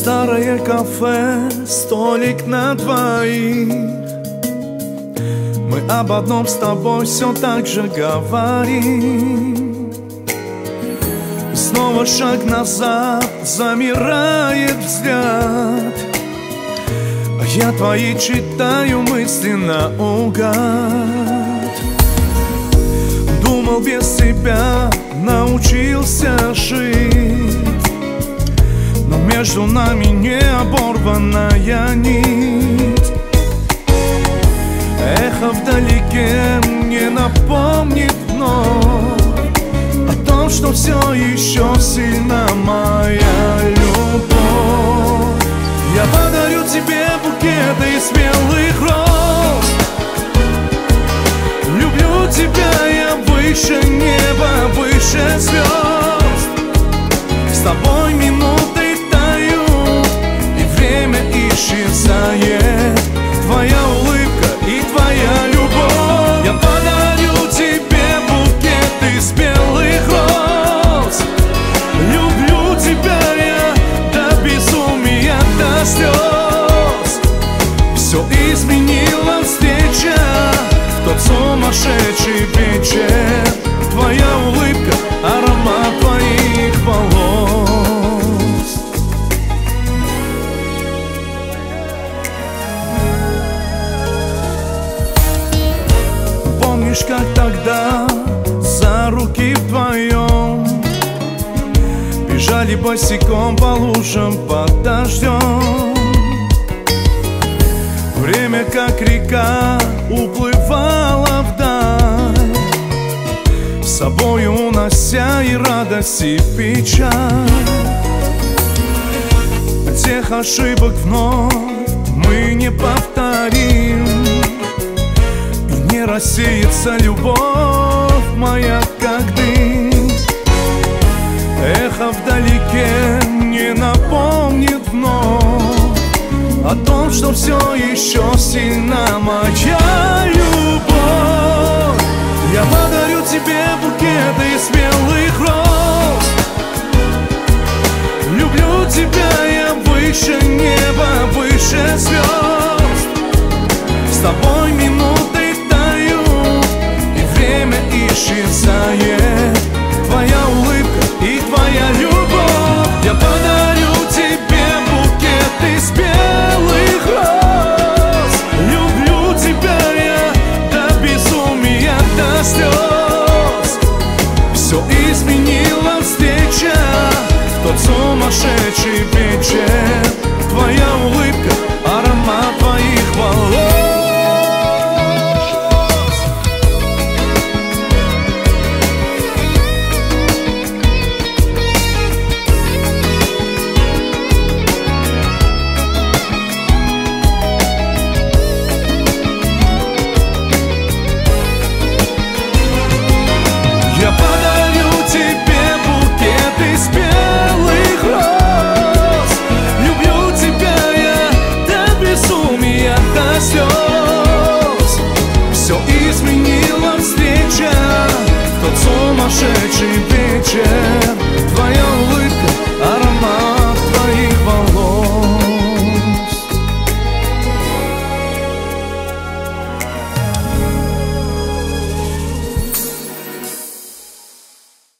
Старое кафе, столик на двоих. Мы об одном с тобой все так же говорим. Снова шаг назад, замирает взгляд, а я твои читаю мысли наугад. Думал, без тебя научился жить, но между нами не оборванная нить. Эхо вдалеке мне напомнит вновь о том, что все еще сильна моя любовь. Я подарю тебе букет из смелых роз. Люблю тебя я выше неба, выше звезд. С тобой минуты тают, и время исчезает. Твоя улыбка и твоя любовь. Я подарю тебе букет из белых роз. Люблю тебя я до безумия, до слез. Все изменила встреча в тот сумасшедший вечер. Твоя улыбка, аромат твоих волос. Помнишь, как тогда за руки вдвоем бежали босиком по лужам под дождем? Время, как река, уплывало вдаль, с собою унося и радость, и печаль. Тех ошибок вновь мы не повторим, и не рассеется любовь моя, как дым. Эхо вдалеке не напомнит вновь о том, что все еще сильна моя любовь. Я подарю тебе букет из смелых роз. Люблю тебя я выше неба, выше